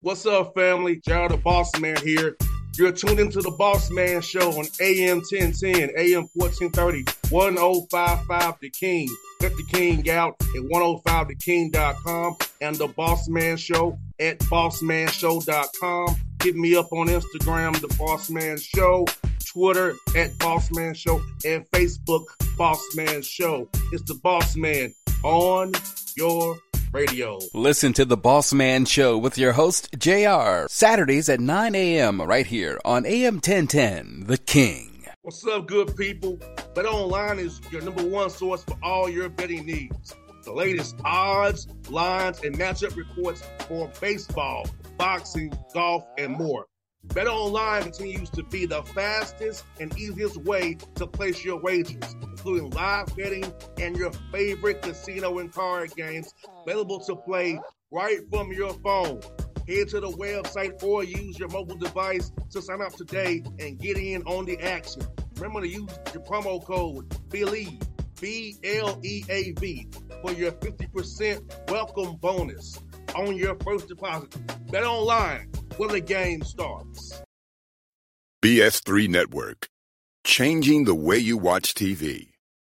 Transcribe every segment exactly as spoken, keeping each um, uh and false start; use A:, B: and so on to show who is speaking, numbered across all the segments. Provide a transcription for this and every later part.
A: What's up, family? Gerald the Boss Man here. You're tuned into the Boss Man Show on A M ten ten, A M fourteen thirty, ten fifty-five The King. Let the King out at ten five the king dot com and the Boss Man Show at boss man show dot com. Hit me up on Instagram, The Boss Man Show, Twitter at Boss Man Show, and Facebook, Boss Man Show. It's the Boss Man on your radio.
B: Listen to The Boss Man Show with your host, J R, Saturdays at nine a.m. right here on A M ten ten, The King.
A: What's up, good people? BetOnline is your number one source for all your betting needs. The latest odds, lines, and matchup reports for baseball, boxing, golf, and more. BetOnline continues to be the fastest and easiest way to place your wagers, including live betting and your favorite casino and card games available to play right from your phone. Head to the website or use your mobile device to sign up today and get in on the action. Remember to use your promo code BELIEVE, B L E A V, for your fifty percent welcome bonus on your first deposit. BetOnline, where the game starts.
C: B S three Network, changing the way you watch T V.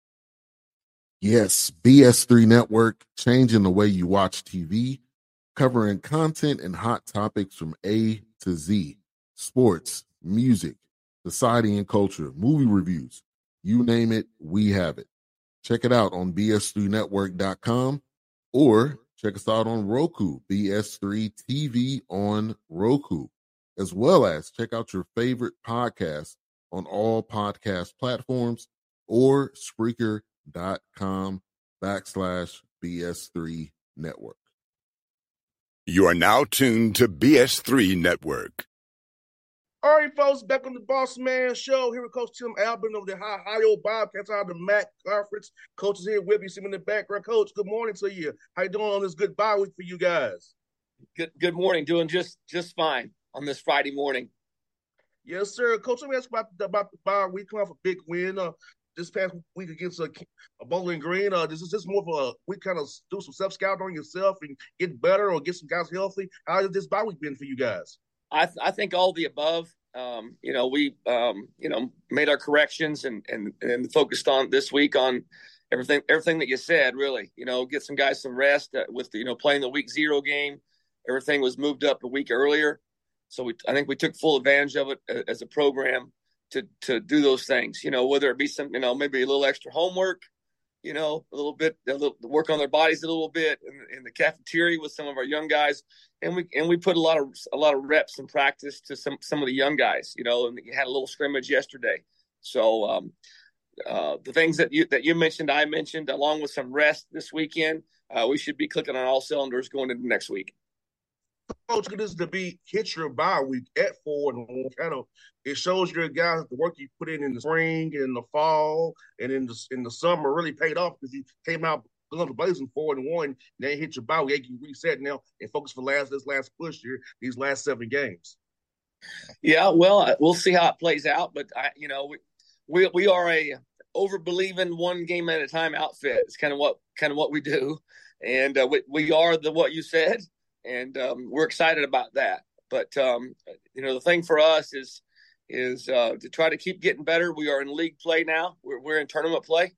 D: Yes, B S three Network, changing the way you watch T V, covering content and hot topics from A to Z, sports, music, society and culture, movie reviews, you name it, we have it. Check it out on B S three network dot com or check us out on Roku, B S three T V on Roku, as well as check out your favorite podcasts on all podcast platforms or Spreaker.com backslash BS3 Network.
C: You are now tuned to B S three Network.
A: All right, folks, back on the Boss Man Show. Here with Coach Tim Albin of the Ohio Bobcats out of the M A C Conference. Coach is here with you. See him in the background. Coach, good morning to you. How you doing on this good bye week for you guys?
E: Good good morning. Doing just just fine on this Friday morning.
A: Yes, sir. Coach, let me ask you about, about the bye week. Coming off a big win uh, this past week against a, a Bowling Green. Uh, this is this more of a week kind of do some self-scouting on yourself and get better or get some guys healthy? How has this bye week been for you guys?
E: I th- I think all the above. Um, you know, we um, you know made our corrections and and and focused on this week on everything everything that you said. Really, you know, get some guys some rest uh, with the, you know playing the week zero game. Everything was moved up a week earlier, so we I think we took full advantage of it as a program to to do those things. You know, whether it be some you know maybe a little extra homework, you know, a little bit, a little work on their bodies a little bit in, in the cafeteria with some of our young guys. And we, and we put a lot of, a lot of reps and practice to some, some of the young guys, you know, and you had a little scrimmage yesterday. So um, uh, the things that you, that you mentioned, I mentioned, along with some rest this weekend, uh, we should be clicking on all cylinders going into next week.
A: Coach, good is to be hit your bye week at four and one. Kind of, it shows your guys the work you put in in the spring and the fall and in the in the summer really paid off because you came out blazing four and one. And then hit your bye week, you reset now and focus for last this last push here, these last seven games.
E: Yeah, well, we'll see how it plays out, but I, you know, we we we are a over believing one game at a time outfit. It's kind of what kind of what we do, and uh, we we are the what you said. And um, we're excited about that. But, um, you know, the thing for us is is uh, to try to keep getting better. We are in league play now. We're, we're in tournament play.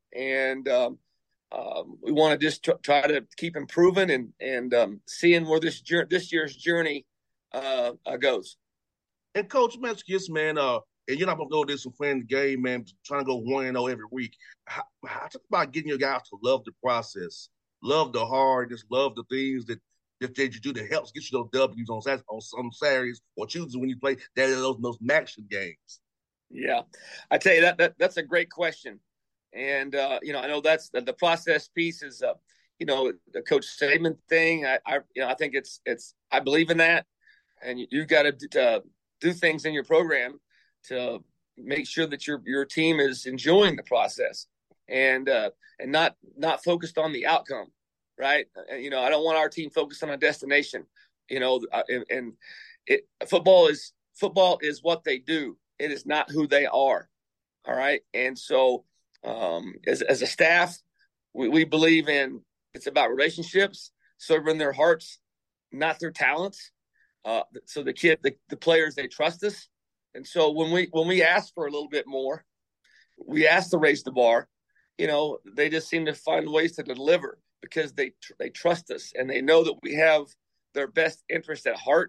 E: And um, um, we want to just tr- try to keep improving and, and um, seeing where this jour- this year's journey uh, uh, goes.
A: And, Coach, man, yes, man, uh, and you're not going to go this and playing the game, man, trying to go one and oh every week. How, how, talk about getting your guys to love the process, love the hard, just love the things that, that you do that helps get you those W's on Saturdays, on some Saturdays or Tuesdays when you play that those those action games.
E: Yeah, I tell you that, that that's a great question, and uh, you know I know that's the, the process piece is uh, you know the Coach Saban thing. I, I you know I think it's it's I believe in that, and you, you've got to uh, do things in your program to make sure that your your team is enjoying the process and uh, and not not focused on the outcome. Right. And, you know, I don't want our team focused on a destination, you know, and, and it, football is football is what they do. It is not who they are. All right. And so um, as, as a staff, we, we believe in it's about relationships, serving their hearts, not their talents. Uh, so the kid, the, the players, they trust us. And so when we when we ask for a little bit more, we ask to raise the bar. You know, they just seem to find ways to deliver because they they trust us and they know that we have their best interest at heart.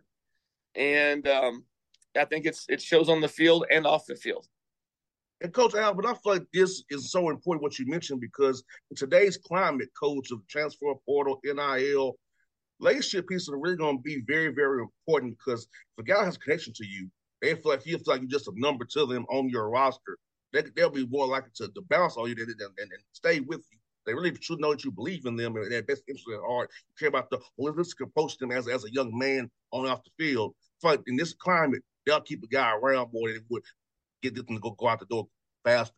E: And um, I think it's it shows on the field and off the field.
A: And Coach Albert, I feel like this is so important what you mentioned because in today's climate, Coach, of transfer portal, N I L, relationship pieces are really going to be very, very important because if a guy has a connection to you, they feel like he feels like you're just a number to them on your roster. They, they'll be more likely to, to bounce on you and, and, and stay with you. They really should know that you believe in them and their best interest at heart. You care about the holistic approach to them as, as a young man on and off the field. But in this climate, they'll keep a guy around more than it would get them to go, go out the door faster.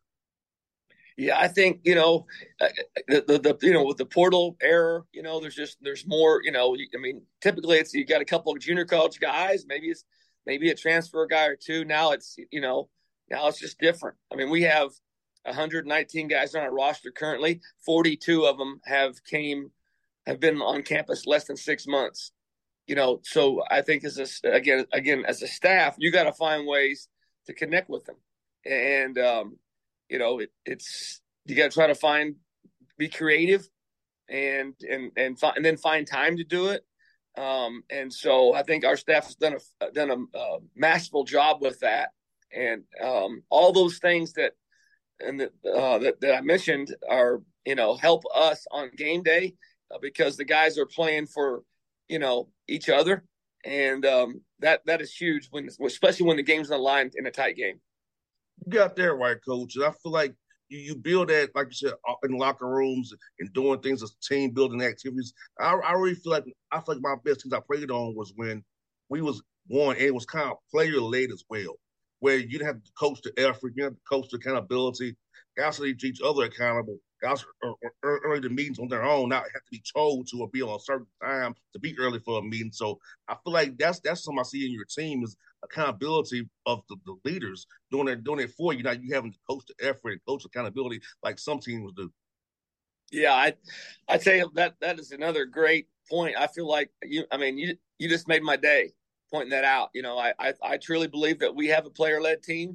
E: Yeah, I think, you know, the, the, the you know, with the portal era, you know, there's just, there's more, you know, I mean, typically it's, you got a couple of junior college guys, maybe it's, maybe a transfer guy or two. Now it's, you know, now it's just different. I mean, we have one hundred nineteen guys on our roster currently. forty-two of them have came, have been on campus less than six months. You know, so I think as a, again, again, as a staff, you got to find ways to connect with them. And, um, you know, it, it's, you got to try to find, be creative and, and, and, fi- and then find time to do it. Um, and so I think our staff has done a, done a, a masterful job with that. And, um, all those things that, and that, uh, that, that I mentioned are, you know, help us on game day uh, because the guys are playing for, you know, each other. And, um, that, that is huge when, especially when the game's on the line in a tight game.
A: You got there right, Coach. And I feel like you, you build that, like you said, in locker rooms and doing things as team building activities. I, I really feel like I feel like my best things I played on was when we was one, and it was kind of player led as well, where you didn't have to coach the effort, you didn't have to coach the accountability. Guys to each other accountable. Guys are, are, are early to meetings on their own, not have to be told to or be on a certain time to be early for a meeting. So I feel like that's that's something I see in your team is accountability of the, the leaders doing it doing it for you. Now you having to coach the effort and coach accountability like some teams do.
E: Yeah, I I tell you that that is another great point. I feel like you I mean you you just made my day pointing that out. You know, I I, I truly believe that we have a player led team.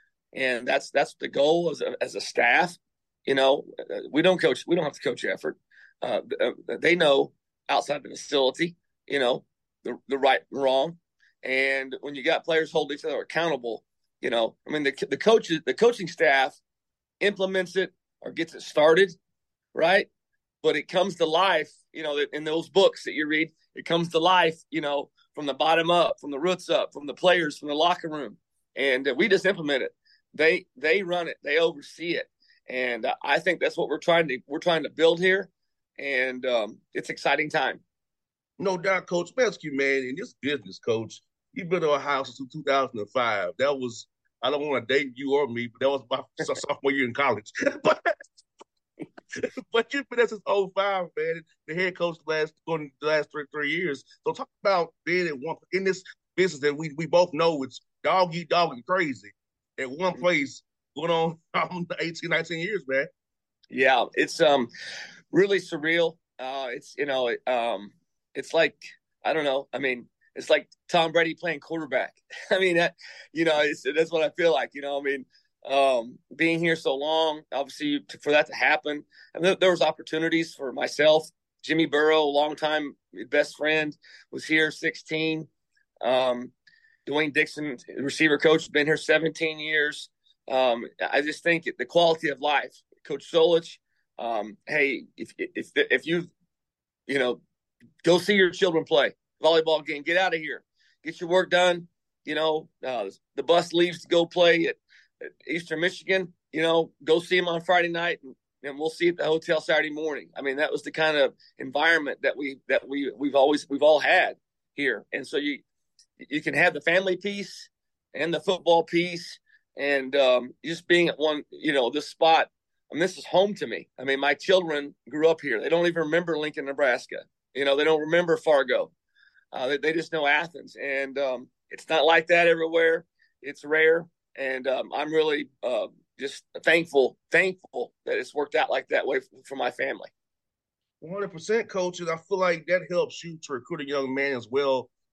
E: And that's that's the goal as a as a staff. You know, we don't coach. We don't have to coach effort. Uh, they know outside the facility. You know, the the right and wrong. And when you got players hold each other accountable, you know, I mean the the coaches, the coaching staff implements it or gets it started, right? But it comes to life. You know, in those books that you read, it comes to life. You know, from the bottom up, from the roots up, from the players, from the locker room, and uh, we just implement it. They they run it, they oversee it, and uh, I think that's what we're trying to we're trying to build here, and um, it's exciting time.
A: No doubt, Coach. Let me ask you, man, in this business, Coach, you've been to Ohio since two thousand five. That was I don't want to date you or me, but that was my sophomore year in college. but but you've been there since oh five, man. The head coach the last going the last three three years. So talk about being in one in this business that we we both know it's dog eat dog and crazy. At one place going on um, eighteen, nineteen years, man.
E: Yeah, it's um really surreal. Uh, it's, you know, it, um, it's like, I don't know. I mean, it's like Tom Brady playing quarterback. I mean, that, you know, it's, that's what I feel like, you know, I mean, um, being here so long, obviously for that to happen. And there, there was opportunities for myself. Jimmy Burrow, longtime best friend, was here sixteen. Um, Dwayne Dixon, receiver coach, has been here seventeen years. Um, I just think the quality of life. Coach Solich, um, hey, if if if you, you know, go see your children play volleyball game. Get out of here. Get your work done. You know, uh, the bus leaves to go play at, at Eastern Michigan. You know, go see them on Friday night, and, and we'll see you at the hotel Saturday morning. I mean, that was the kind of environment that we that we we've always we've all had here, and so you. You can have the family piece and the football piece and um, just being at one, you know, this spot. I mean, this is home to me. I mean, my children grew up here. They don't even remember Lincoln, Nebraska. You know, they don't remember Fargo. Uh, they, they just know Athens. And um, it's not like that everywhere. It's rare. And um, I'm really uh, just thankful, thankful that it's worked out like that way for, for my family.
A: one hundred percent, Coach. And I feel like that helps you to recruit a young man as well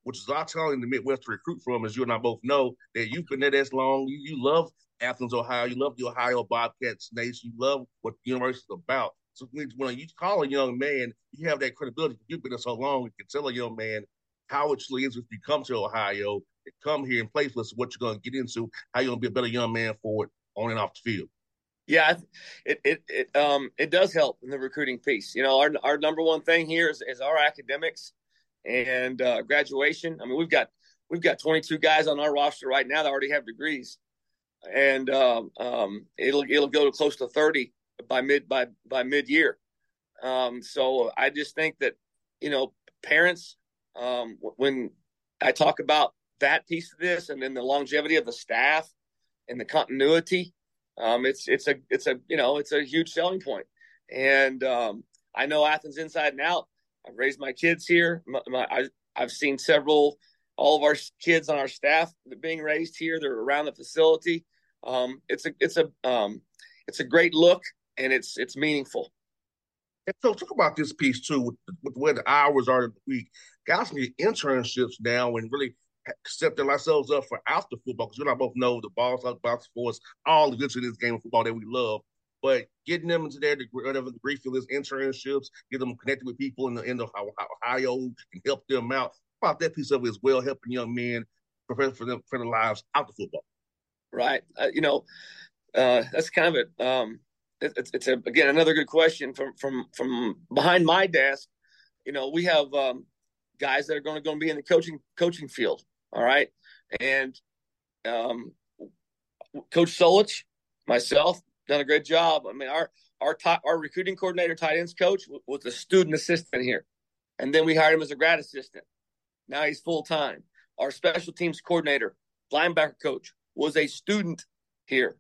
A: which is our talent in the Midwest to recruit from, as you and I both know, that you've been there this long. You, you love Athens, Ohio. You love the Ohio Bobcats nation. You love what the university is about. So when you call a young man, you have that credibility. You've been there so long, you can tell a young man how it truly is if you come to Ohio and come here and play for us, what you're going to get into, how you're going to be a better young man for it on and off the field.
E: Yeah, it it it um it does help in the recruiting piece. You know, our our number one thing here is, is our academics and uh, graduation. I mean, we've got we've got twenty-two guys on our roster right now that already have degrees, and um, um, it'll it'll go to close to thirty by mid by by mid year. Um, so I just think that, you know, parents, um, when I talk about that piece of this, and then the longevity of the staff and the continuity. Um, it's it's a it's a you know it's a huge selling point, and um, I know Athens inside and out. I've raised my kids here. My, my, I, I've seen several, all of our kids on our staff being raised here. They're around the facility. Um, it's a it's a um, it's a great look, and it's it's meaningful.
A: And so talk about this piece too, with, with where the hours are of the week. Guys can get internships now and really setting ourselves up for after football, because you and I both know the ball's out bounce for us all eventually this game of football that we love. But getting them into their degree, whatever the degree field is, internships, get them connected with people in the in the Ohio who can help them out. How about that piece of it as well, helping young men prepare for them for their lives after football.
E: Right. Uh, you know, uh, that's kind of it. Um, it it's, it's a, again another good question from from from behind my desk. You know, we have um, guys that are going to go and be in the coaching coaching field. All right. And um, Coach Solich, myself, done a great job. I mean, our our top, our recruiting coordinator, tight ends coach, was a student assistant here. And then we hired him as a grad assistant. Now he's full-time. Our special teams coordinator, linebacker coach, was a student here,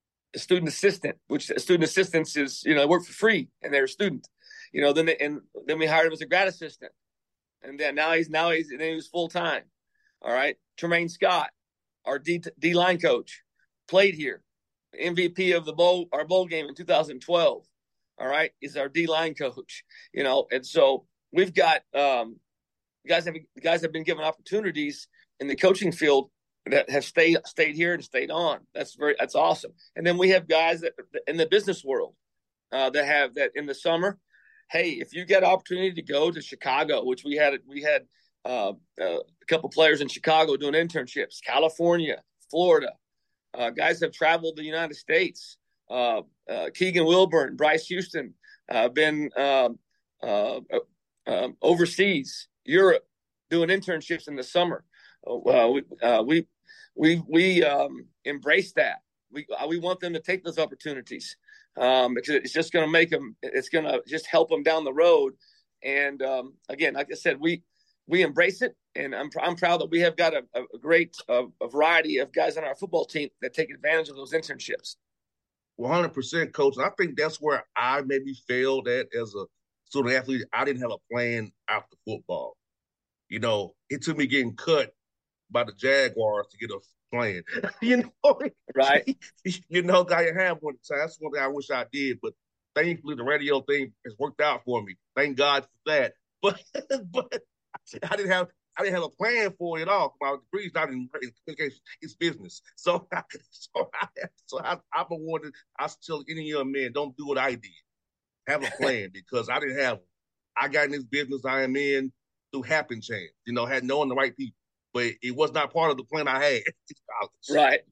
E: a student assistant, which student assistants is, you know, work for free, and they're a student. You know, then they, and then we hired him as a grad assistant. And then now he's now he's then he was full-time. All right. Tremaine Scott, our D, D line coach, played here. M V P of the bowl, our bowl game in two thousand twelve. All right. Is our D line coach, you know, and so we've got um, guys have guys have been given opportunities in the coaching field that have stayed stayed here and stayed on. That's very that's awesome. And then we have guys that in the business world uh, that have that in the summer. Hey, if you get an opportunity to go to Chicago, which we had we had. Uh, uh, a couple players in Chicago doing internships, California, Florida. Uh, guys have traveled the United States. Uh, uh, Keegan Wilburn, Bryce Houston, uh, been um, uh, uh, overseas, Europe, doing internships in the summer. Uh, we uh, we we, we um, embrace that. We we want them to take those opportunities um, because it's just going to make them. It's going to just help them down the road. And um, again, like I said, we. We embrace it, and I'm I'm proud that we have got a, a great a, a variety of guys on our football team that take advantage of those internships.
A: one hundred percent, Coach. And I think that's where I maybe failed at as a student athlete. I didn't have a plan after football. You know, it took me getting cut by the Jaguars to get a plan. you know,
E: right?
A: You know, I didn't have one. So that's one thing I wish I did, but thankfully the radio thing has worked out for me. Thank God for that. But but. I didn't have I didn't have a plan for it at all. My degree's not in communication; it's business. So, so, I, so I, I'm a warning. I tell any young man, don't do what I did. Have a plan because I didn't have one. I got in this business I am in through happen chance. You know, had knowing the right people, but it was not part of the plan I had.
E: Right.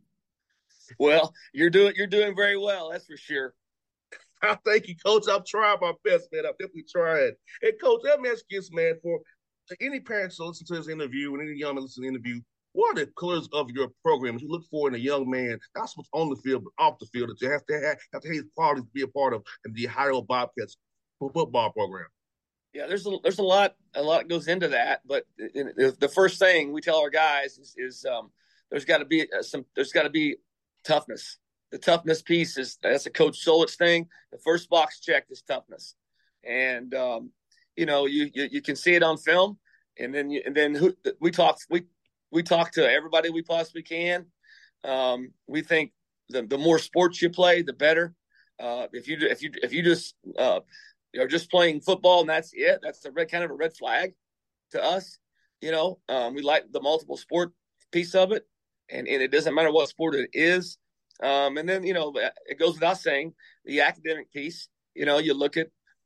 E: Well, you're doing you're doing very well. That's for sure.
A: Thank you, Coach. I'm trying my best, man. I'm definitely trying. And Coach, let me ask you this, man, for any parents that listen to this interview and any young man listen to the interview, what are the colors of your program that you look for in a young man, not so much on the field, but off the field, that you have to have, have to have his qualities to be a part of in the Ohio Bobcats football program?
E: Yeah, there's a, there's a lot a lot goes into that, but the first thing we tell our guys is, is um, there's got to be some there's got to be toughness. The toughness piece is that's a Coach Solich thing. The first box checked is toughness, and um, you know, you, you you can see it on film, and then you, and then who, we talk we we talk to everybody we possibly can. Um, we think the the more sports you play, the better. Uh, if you if you if you just uh, are just playing football and that's it, that's a red kind of a red flag to us. You know, um, we like the multiple sport piece of it, and, and it doesn't matter what sport it is. Um, and then, you know, it goes without saying, the academic piece, you know, you look at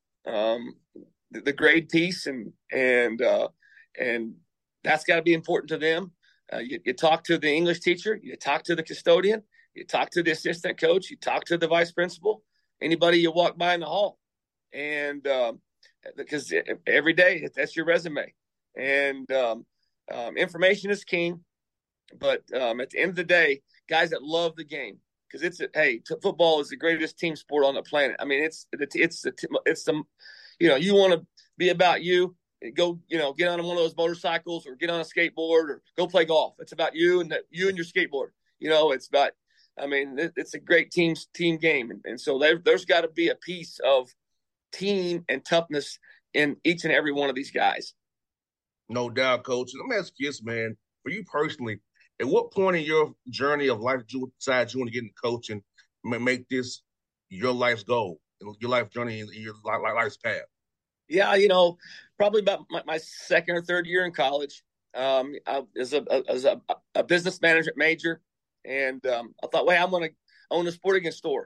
E: um, the, the grade piece, and and uh, and that's got to be important to them. Uh, you, you talk to the English teacher, you talk to the custodian, you talk to the assistant coach, you talk to the vice principal, anybody you walk by in the hall. And um, because every day that's your resume. And um, um, information is king. But um, at the end of the day, guys that love the game, because it's a, hey, t- football is the greatest team sport on the planet. I mean, it's it's it's the it's the you know, you want to be about you. Go, you know, get on one of those motorcycles or get on a skateboard or go play golf. It's about you and the, you and your skateboard. You know, it's about. I mean, it, it's a great team team game, and, and so there, there's got to be a piece of team and toughness in each and every one of these guys.
A: No doubt, Coach. Let me ask you this, man. For you personally, at what point in your journey of life did you decide you want to get into coaching and make this your life's goal, your life journey, and your life's path?
E: Yeah, you know, probably about my, my second or third year in college, um, I, as a as a, a business management major, and um, I thought, wait, I'm going to own a sporting goods store,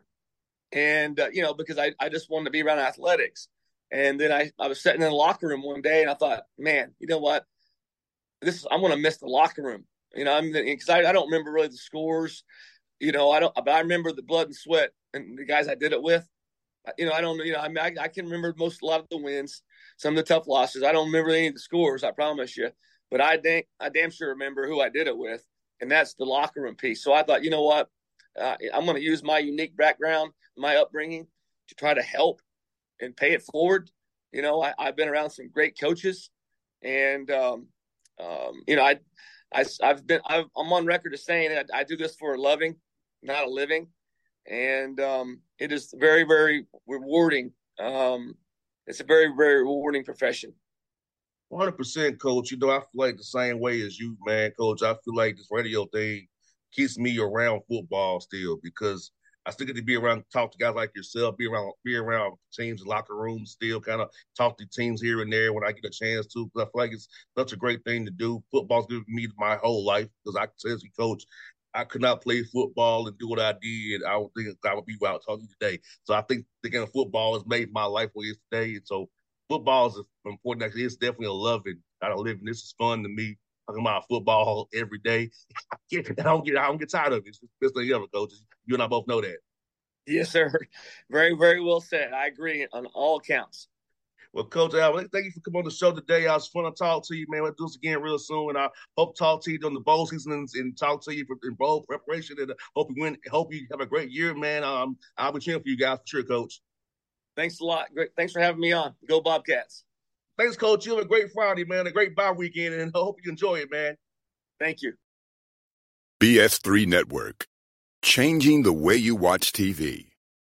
E: and uh, you know, because I, I just wanted to be around athletics. And then I, I was sitting in the locker room one day, and I thought, man, you know what, this is, I'm going to miss the locker room. You know, I'm because I, I don't remember really the scores, you know, I don't, but I remember the blood and sweat and the guys I did it with. You know, I don't, you know, I mean, I, I can remember most, a lot of the wins, some of the tough losses. I don't remember any of the scores, I promise you. But I, da- I damn sure remember who I did it with, and that's the locker room piece. So I thought, you know what, uh, I'm going to use my unique background, my upbringing, to try to help and pay it forward. You know, I, I've been around some great coaches, and um, um, you know, I, I, I've been, I've, I'm on record as saying that I do this for a loving, not a living. And um, it is very, very rewarding. Um, it's a very, very rewarding profession.
A: one hundred percent, Coach. You know, I feel like the same way as you, man, Coach. I feel like this radio thing keeps me around football still, because I still get to be around, talk to guys like yourself, be around, be around teams in locker rooms, still kind of talk to teams here and there when I get a chance to. Because I feel like it's such a great thing to do. Football's given me my whole life, because I can say as a coach, I could not play football and do what I did. I would think I would be out talking today. So I think the game of football has made my life what it is today. And so football is important. Actually, it's definitely a loving, not a living. This is fun to me. Talking about football every day. I, I don't get, I don't get tired of it. It's the best thing ever, Coach. You and I both know that.
E: Yes, sir. Very, very well said. I agree on all accounts.
A: Well, Coach Al, thank you for coming on the show today. It was fun to talk to you, man. We'll do this again real soon, and I hope to talk to you during the bowl season and, and talk to you for, in bowl preparation. And hope you win. Hope you have a great year, man. Um, I'll be cheering for you guys for sure, Coach.
E: Thanks a lot. Great. Thanks for having me on. Go Bobcats.
A: Thanks, Coach. You have a great Friday, man. A great bye weekend, and I hope you enjoy it, man.
E: Thank you.
C: B S three Network, changing the way you watch T V.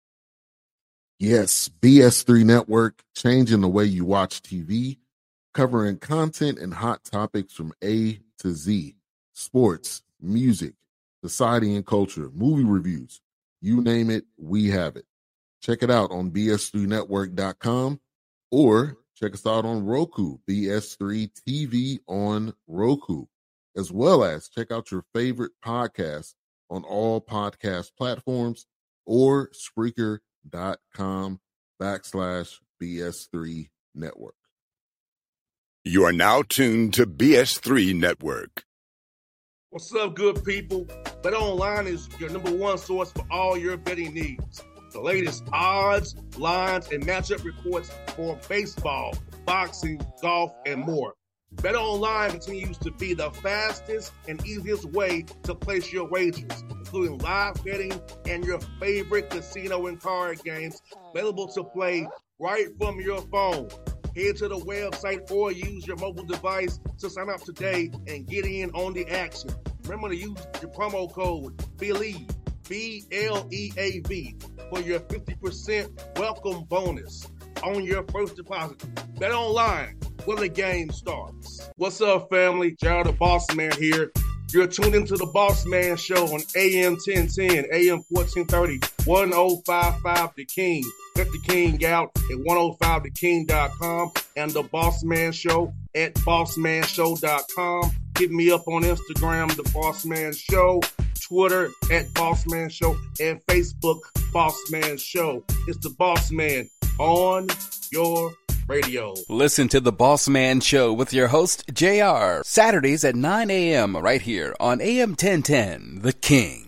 D: Yes, B S three Network, changing the way you watch T V, covering content and hot topics from A to Z, sports, music, society and culture, movie reviews, you name it, we have it. Check it out on B S three network dot com or check us out on Roku, B S three T V on Roku, as well as check out your favorite podcast on all podcast platforms or Spreaker dot com backslash B S three network.
C: You are now tuned to B S three Network.
A: What's up, good people? BetOnline is your number one source for all your betting needs. The latest odds, lines, and matchup reports for baseball, boxing, golf, and more. BetOnline continues to be the fastest and easiest way to place your wagers, including live betting and your favorite casino and card games available to play right from your phone. Head to the website or use your mobile device to sign up today and get in on the action. Remember to use your promo code BELIEVE, B L E A V, for your fifty percent welcome bonus on your first deposit. BetOnline, where the game starts. What's up, family? Gerald the Boss Man here. You're tuned into the Boss Man Show on A M ten ten, A M fourteen thirty, ten fifty-five The King. Let the King out at ten fifty the king dot com and the Boss Man Show at boss man show dot com. Hit me up on Instagram, The Boss Man Show, Twitter at Boss Man Show, and Facebook, Boss Man Show. It's The Boss Man on your radio.
B: Listen to The Boss Man Show with your host, J R, Saturdays at nine a.m. right here on A M ten ten, The King.